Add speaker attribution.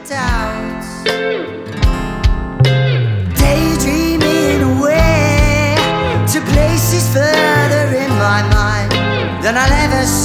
Speaker 1: doubts, daydreaming away to places further in my mind than I'll ever